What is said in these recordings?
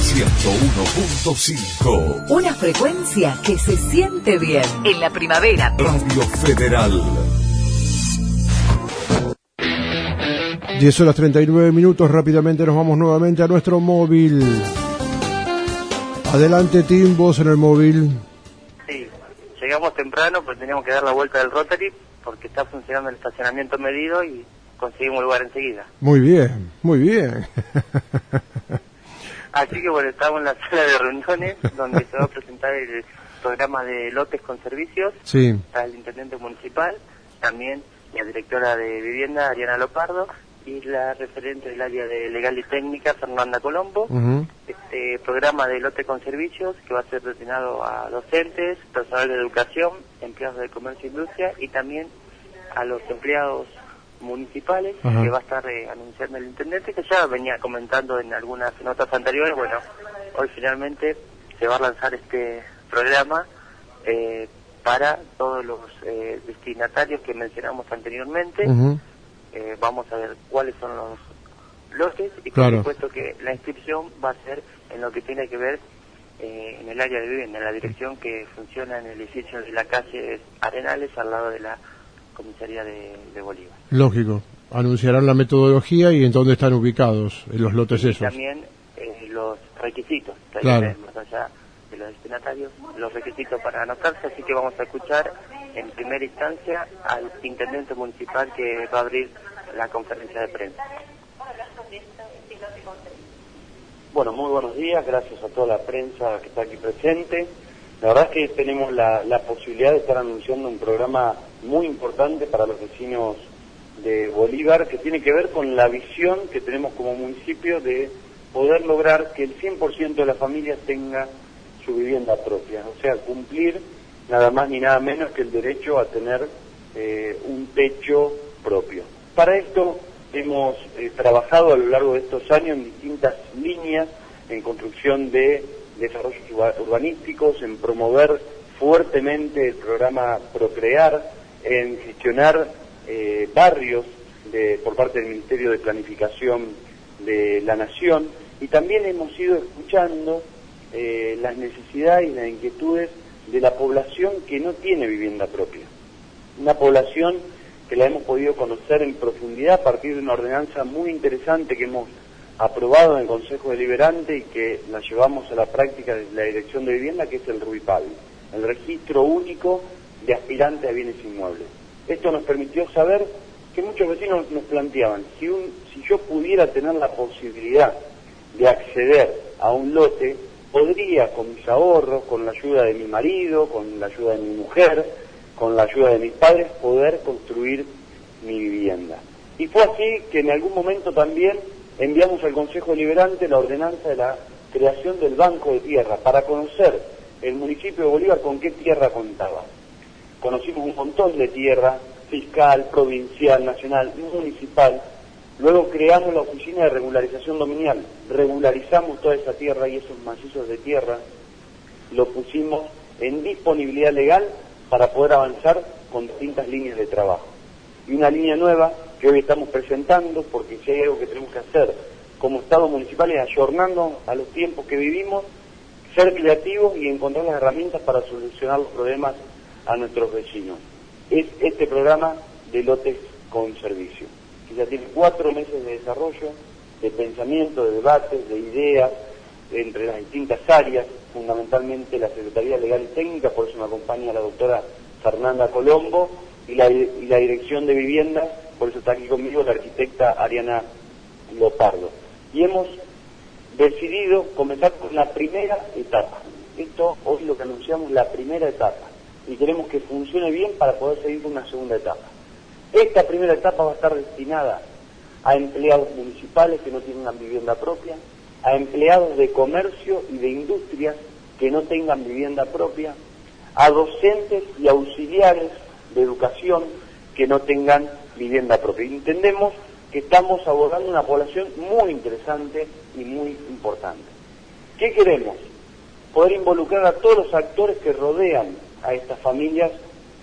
101.5. Una frecuencia que se siente bien. En la primavera. Radio Federal. 10:39. Rápidamente nos vamos nuevamente a nuestro móvil. Adelante, Tim, vos en el móvil. Sí, llegamos temprano, pues teníamos que dar la vuelta del Rotary porque está funcionando el estacionamiento medido y conseguimos lugar enseguida. Muy bien, muy bien. Así que bueno, estamos en la sala de reuniones donde se va a presentar el programa de lotes con servicios. Sí. Está el intendente municipal, también la directora de vivienda, Ariana Lopardo, y la referente del área de legal y técnica, Fernanda Colombo. Este programa de lote con servicios que va a ser destinado a docentes, personal de educación, empleados de comercio e industria y también a los empleados municipales. Que va a estar anunciando el intendente, que ya venía comentando en algunas notas anteriores. Bueno, hoy finalmente se va a lanzar este programa para todos los destinatarios que mencionamos anteriormente. Vamos a ver cuáles son los lotes y por supuesto que la inscripción va a ser en lo que tiene que ver en el área de vivienda, en la dirección que funciona en el edificio de la calle Arenales al lado de la comisaría de Bolívar. Lógico. Anunciarán la metodología y en dónde están ubicados los lotes esos. Y también los requisitos, claro. Más allá de los destinatarios, los requisitos para anotarse, así que vamos a escuchar en primera instancia al intendente municipal que va a abrir la conferencia de prensa. Bueno, muy buenos días, gracias a toda la prensa que está aquí presente. La verdad es que tenemos la posibilidad de estar anunciando un programa muy importante para los vecinos de Bolívar, que tiene que ver con la visión que tenemos como municipio de poder lograr que el 100% de las familias tenga su vivienda propia, o sea, cumplir nada más ni nada menos que el derecho a tener un techo propio. Para esto hemos trabajado a lo largo de estos años en distintas líneas, en construcción de desarrollos urbanísticos, en promover fuertemente el programa Procrear, en gestionar barrios por parte del Ministerio de Planificación de la Nación, y también hemos ido escuchando las necesidades y las inquietudes de la población que no tiene vivienda propia. Una población que la hemos podido conocer en profundidad a partir de una ordenanza muy interesante que hemos aprobado en el Consejo Deliberante y que la llevamos a la práctica de la Dirección de Vivienda, que es el RUIPABI, el Registro Único de Aspirantes a Bienes Inmuebles. Esto nos permitió saber que muchos vecinos nos planteaban, si yo pudiera tener la posibilidad de acceder a un lote, podría con mis ahorros, con la ayuda de mi marido, con la ayuda de mi mujer, con la ayuda de mis padres, poder construir mi vivienda. Y fue así que en algún momento también enviamos al Consejo Deliberante la ordenanza de la creación del Banco de Tierra, para conocer el municipio de Bolívar con qué tierra contaba. Conocimos un montón de tierra, fiscal, provincial, nacional, municipal. Luego creamos la Oficina de Regularización Dominial, regularizamos toda esa tierra y esos macizos de tierra, lo pusimos en disponibilidad legal para poder avanzar con distintas líneas de trabajo. Y una línea nueva que hoy estamos presentando, porque si hay algo que tenemos que hacer como Estado municipal es ayornarnos a los tiempos que vivimos, ser creativos y encontrar las herramientas para solucionar los problemas a nuestros vecinos. Es este programa de lotes con servicio, que ya tiene 4 meses de desarrollo, de pensamiento, de debates, de ideas, entre las distintas áreas, fundamentalmente la Secretaría Legal y Técnica, por eso me acompaña la doctora Fernanda Colombo, y la Dirección de Vivienda, por eso está aquí conmigo la arquitecta Ariana Lopardo. Y hemos decidido comenzar con la primera etapa. Esto hoy lo que anunciamos, la primera etapa, y queremos que funcione bien para poder seguir con una segunda etapa. Esta primera etapa va a estar destinada a empleados municipales que no tienen una vivienda propia, a empleados de comercio y de industrias que no tengan vivienda propia, a docentes y auxiliares de educación que no tengan vivienda propia. Y entendemos que estamos abordando una población muy interesante y muy importante. ¿Qué queremos? Poder involucrar a todos los actores que rodean a estas familias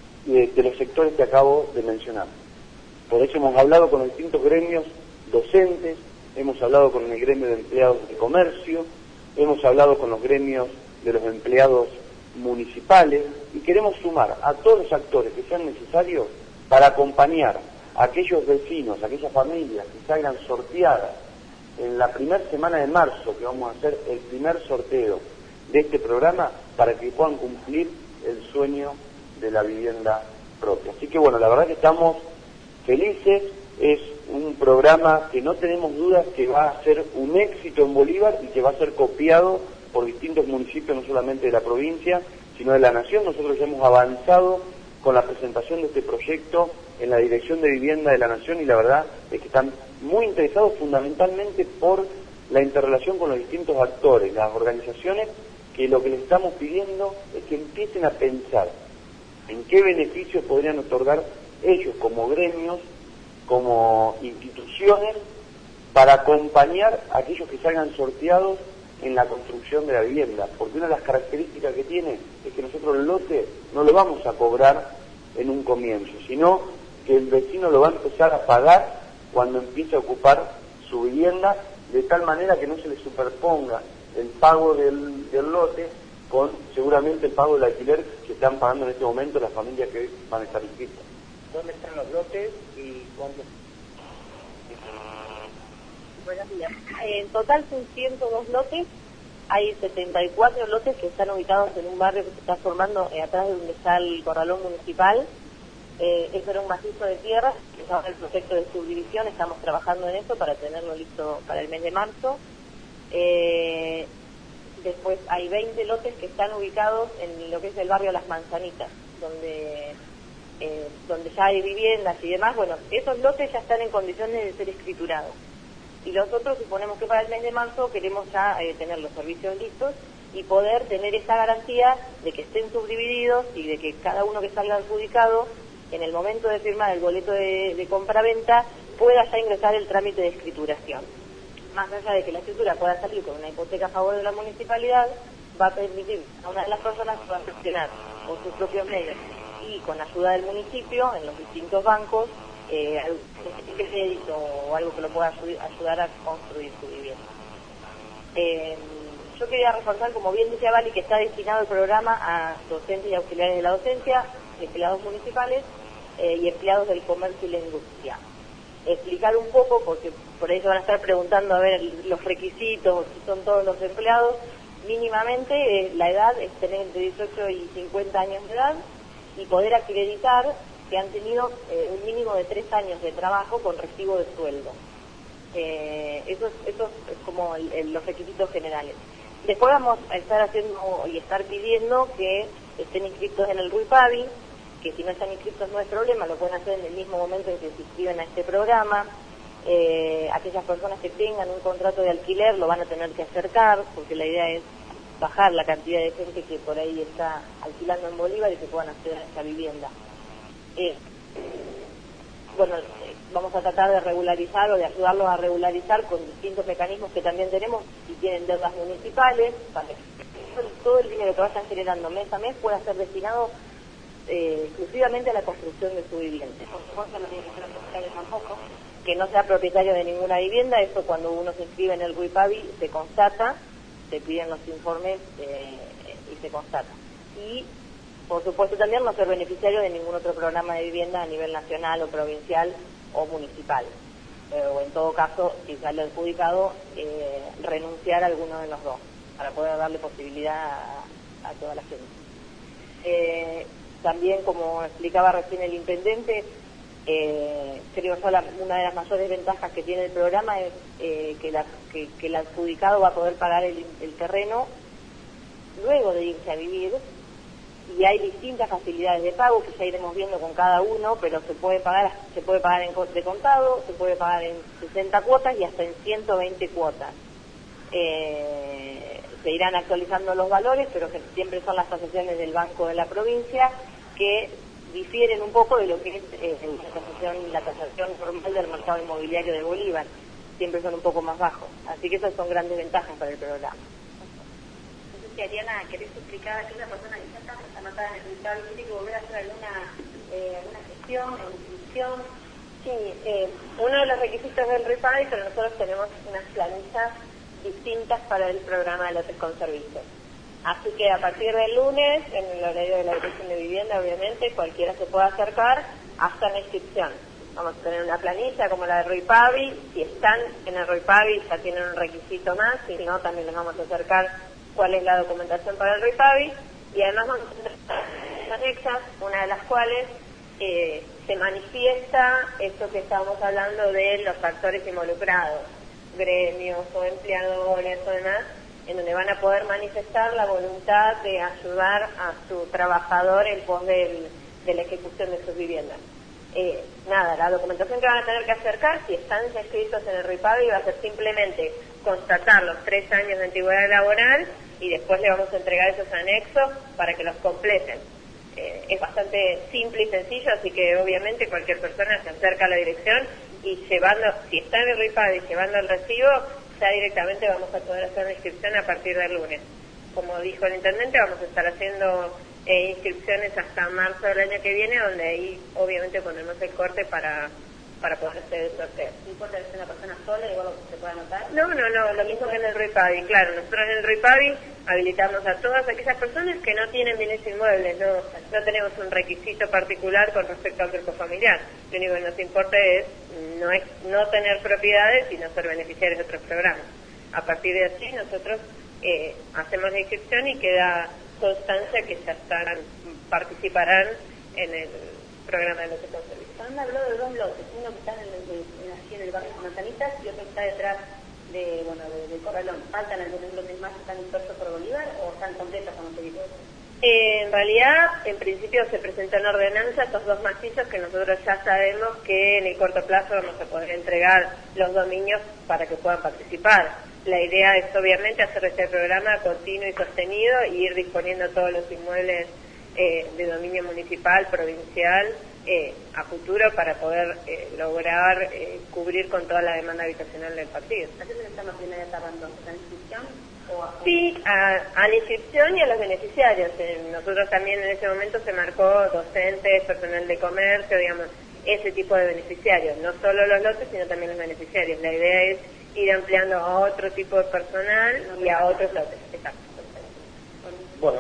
de los sectores que acabo de mencionar. Por eso hemos hablado con los distintos gremios docentes, hemos hablado con el gremio de empleados de comercio, hemos hablado con los gremios de los empleados municipales y queremos sumar a todos los actores que sean necesarios para acompañar a aquellos vecinos, a aquellas familias que salgan sorteadas en la primera semana de marzo, que vamos a hacer el primer sorteo de este programa, para que puedan cumplir el sueño de la vivienda propia. Así que bueno, la verdad que estamos felices, es un programa que no tenemos dudas que va a ser un éxito en Bolívar y que va a ser copiado por distintos municipios, no solamente de la provincia, sino de la nación. Nosotros ya hemos avanzado con la presentación de este proyecto en la Dirección de Vivienda de la Nación y la verdad es que están muy interesados fundamentalmente por la interrelación con los distintos actores, las organizaciones, que lo que les estamos pidiendo es que empiecen a pensar en qué beneficios podrían otorgar ellos como gremios, como instituciones, para acompañar a aquellos que salgan sorteados en la construcción de la vivienda, porque una de las características que tiene es que nosotros el lote no lo vamos a cobrar en un comienzo, sino que el vecino lo va a empezar a pagar cuando empiece a ocupar su vivienda, de tal manera que no se le superponga el pago del lote con seguramente el pago del alquiler que están pagando en este momento las familias que van a estar inscritas. ¿Dónde están los lotes y cuándo? Buenos días. En total son 102 lotes. Hay 74 lotes que están ubicados en un barrio que se está formando atrás de donde está el corralón municipal. Eso era un macizo de tierra, que estaba en el proyecto de subdivisión, estamos trabajando en eso para tenerlo listo para el mes de marzo. Después hay 20 lotes que están ubicados en lo que es el barrio Las Manzanitas, donde ya hay viviendas y demás. Bueno, esos lotes ya están en condiciones de ser escriturados. Y nosotros suponemos que para el mes de marzo queremos ya tener los servicios listos y poder tener esa garantía de que estén subdivididos y de que cada uno que salga adjudicado, en el momento de firmar el boleto de compraventa, pueda ya ingresar el trámite de escrituración. Más allá de que la escritura pueda salir con una hipoteca a favor de la municipalidad, va a permitir a una de las personas que pueda gestionar por sus propios medios y con ayuda del municipio en los distintos bancos un crédito o algo que lo pueda ayudar a construir su vivienda. Yo quería reforzar, como bien decía Vali, que está destinado el programa a docentes y auxiliares de la docencia, empleados municipales y empleados del comercio y la industria. Explicar un poco, porque por ahí se van a estar preguntando a ver los requisitos, si son todos los empleados. Mínimamente la edad es tener entre 18 y 50 años de edad y poder acreditar que han tenido un mínimo de 3 años de trabajo con recibo de sueldo. Eso es como los requisitos generales. Después vamos a estar haciendo y estar pidiendo que estén inscritos en el RUIPAVI, que si no están inscritos no es problema, lo pueden hacer en el mismo momento en que se inscriben a este programa. Aquellas personas que tengan un contrato de alquiler lo van a tener que acercar, porque la idea es bajar la cantidad de gente que por ahí está alquilando en Bolívar y que puedan acceder a esta vivienda. Vamos a tratar de regularizar o de ayudarlos a regularizar con distintos mecanismos que también tenemos. Si tienen deudas municipales, para que todo el dinero que vayan generando mes a mes pueda ser destinado exclusivamente a la construcción de su vivienda. Por supuesto, no tiene que ser propietario tampoco, que no sea propietario de ninguna vivienda. Eso, cuando uno se inscribe en el RUIPAVI, se constata, se piden los informes y se constata. Y por supuesto también no ser beneficiario de ningún otro programa de vivienda a nivel nacional o provincial o municipal. O en todo caso, si sale adjudicado, renunciar a alguno de los dos, para poder darle posibilidad a toda la gente. También, como explicaba recién el intendente, creo yo una de las mayores ventajas que tiene el programa es que el adjudicado va a poder pagar el terreno luego de irse a vivir. Y hay distintas facilidades de pago que ya iremos viendo con cada uno, pero se puede pagar de contado, se puede pagar en 60 cuotas y hasta en 120 cuotas. Se irán actualizando los valores, pero que siempre son las tasaciones del Banco de la Provincia, que difieren un poco de lo que es la tasación normal del mercado inmobiliario de Bolívar. Siempre son un poco más bajos. Así que esas son grandes ventajas para el programa. Ariana, ¿querés explicar a una persona que ya está anotada en el RUIPAVI tiene que volver a hacer alguna gestión, inscripción? Sí, uno de los requisitos del RUIPAVI, pero nosotros tenemos unas planillas distintas para el programa de lotes con servicios. Así que a partir del lunes, en el horario de la Dirección de Vivienda, obviamente, cualquiera se puede acercar hasta la inscripción. Vamos a tener una planilla como la de Ruipavi. Si están en el Ruipavi ya tienen un requisito más, si no también les vamos a acercar cuál es la documentación para el Ruipavi. Y además vamos a tener anexas, una de las cuales se manifiesta esto que estábamos hablando de los factores involucrados, gremios o empleadores o demás, en donde van a poder manifestar la voluntad de ayudar a su trabajador en pos de la ejecución de sus viviendas. La documentación que van a tener que acercar, si están ya inscritos en el RIPAVI, va a ser simplemente constatar los 3 años de antigüedad laboral y después le vamos a entregar esos anexos para que los completen. Es bastante simple y sencillo, así que obviamente cualquier persona se acerca a la dirección y llevando, si está en el RIPAVI llevando el recibo, ya directamente vamos a poder hacer la inscripción a partir del lunes. Como dijo el intendente, vamos a estar haciendo inscripciones hasta marzo del año que viene, donde ahí obviamente ponemos el corte para poder hacer el sorteo. ¿No importa que sea una persona sola, igual se puede anotar? No, lo mismo que en el RIPAVI, claro. Nosotros en el RIPAVI habilitamos a todas aquellas personas que no tienen bienes inmuebles, no tenemos un requisito particular con respecto al grupo familiar. Lo único que nos importa es no tener propiedades y no ser beneficiarios de otros programas. A partir de así nosotros hacemos la inscripción y queda constancia que ya participarán en el programa de lotes con servicios. Fernanda habló de 2 lotes, uno que está aquí en el barrio de Montanitas y otro que está detrás de Corralón. ¿Faltan algunos lotes más que están inversos por Bolívar o están completos como se dice? En realidad, en principio se presentó en ordenanza estos 2 macizos que nosotros ya sabemos que en el corto plazo vamos a poder entregar los dominios para que puedan participar. La idea es obviamente hacer este programa continuo y sostenido y ir disponiendo todos los inmuebles de dominio municipal, provincial, a futuro para poder lograr cubrir con toda la demanda habitacional del partido. ¿Así se está en la primera etapa entonces, la inscripción? Sí, a la inscripción y a los beneficiarios. Nosotros también en ese momento se marcó docentes, personal de comercio, digamos, ese tipo de beneficiarios. No solo los lotes, sino también los beneficiarios. La idea es ir ampliando a otro tipo de personal y a otros lotes. Exacto. Bueno,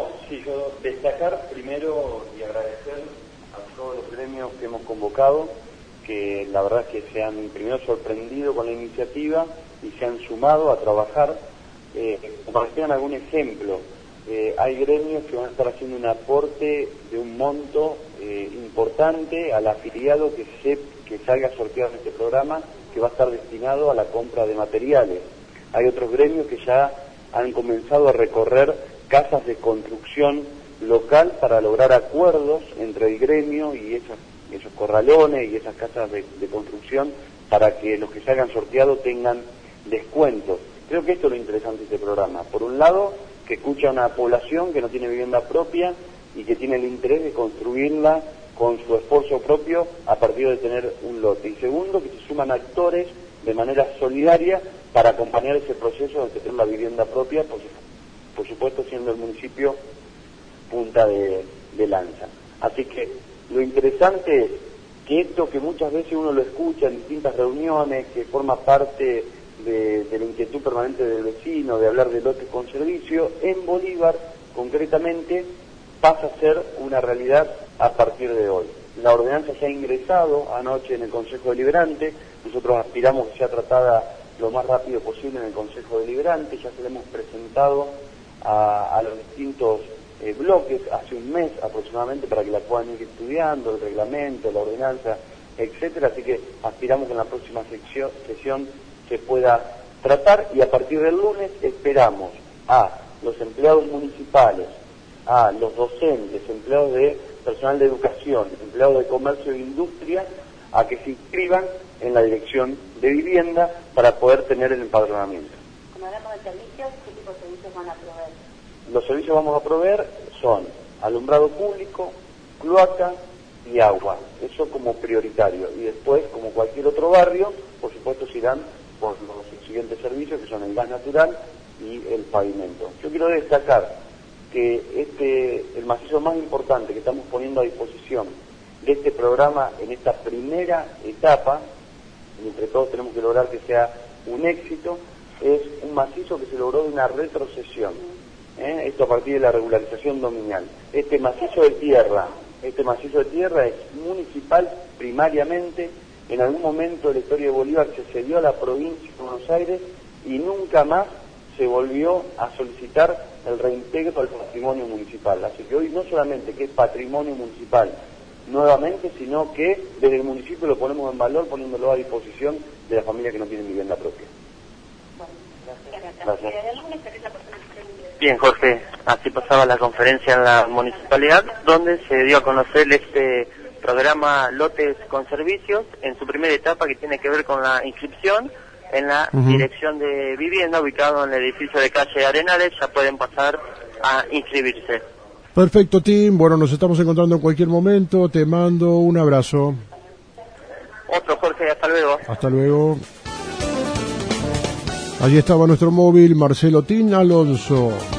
yo destacar primero y agradecer a todos los gremios que hemos convocado, que la verdad es que se han primero sorprendido con la iniciativa y se han sumado a trabajar. Para que tengan algún ejemplo, hay gremios que van a estar haciendo un aporte de un monto importante al afiliado que salga sorteado en este programa, que va a estar destinado a la compra de materiales. Hay otros gremios que ya han comenzado a recorrer casas de construcción local para lograr acuerdos entre el gremio y esos corralones y esas casas de construcción para que los que salgan sorteados tengan descuentos. Creo que esto es lo interesante de este programa. Por un lado, que escucha a una población que no tiene vivienda propia y que tiene el interés de construirla con su esfuerzo propio a partir de tener un lote. Y segundo, que se suman actores de manera solidaria para acompañar ese proceso de tener la vivienda propia, por supuesto siendo el municipio punta de lanza. Así que lo interesante es que esto que muchas veces uno lo escucha en distintas reuniones, que forma parte de la inquietud permanente del vecino, de hablar de lotes con servicio, en Bolívar concretamente pasa a ser una realidad a partir de hoy. La ordenanza se ha ingresado anoche en el Consejo Deliberante, nosotros aspiramos que sea tratada lo más rápido posible en el Consejo Deliberante, ya se la hemos presentado a los distintos bloques hace un mes aproximadamente para que la puedan ir estudiando, el reglamento, la ordenanza, etcétera, así que aspiramos que en la próxima sesión se pueda tratar y a partir del lunes esperamos a los empleados municipales, a los docentes, empleados de personal de educación, empleados de comercio e industria, a que se inscriban en la dirección de vivienda para poder tener el empadronamiento. Como hablamos de servicios, ¿qué tipo de servicios van a proveer? Los servicios que vamos a proveer son alumbrado público, cloaca y agua, eso como prioritario, y después, como cualquier otro barrio, por supuesto se irán por los siguientes servicios que son el gas natural y el pavimento. Yo quiero destacar que el macizo más importante que estamos poniendo a disposición de este programa en esta primera etapa, y entre todos tenemos que lograr que sea un éxito, es un macizo que se logró de una retrocesión, esto a partir de la regularización dominial. Este macizo de tierra es municipal primariamente. En algún momento de la historia de Bolívar se cedió a la provincia de Buenos Aires y nunca más se volvió a solicitar el reintegro al patrimonio municipal. Así que hoy no solamente que es patrimonio municipal nuevamente, sino que desde el municipio lo ponemos en valor, poniéndolo a disposición de las familias que no tienen vivienda propia. Gracias. Bien, Jorge, así pasaba la conferencia en la municipalidad, donde se dio a conocer este programa Lotes con Servicios, en su primera etapa, que tiene que ver con la inscripción en la Dirección de Vivienda, ubicado en el edificio de calle Arenales. Ya pueden pasar a inscribirse. Perfecto, Tim. Bueno, nos estamos encontrando en cualquier momento. Te mando un abrazo. Otro, Jorge, hasta luego. Hasta luego. Allí estaba nuestro móvil, Marcelo Tin Alonso.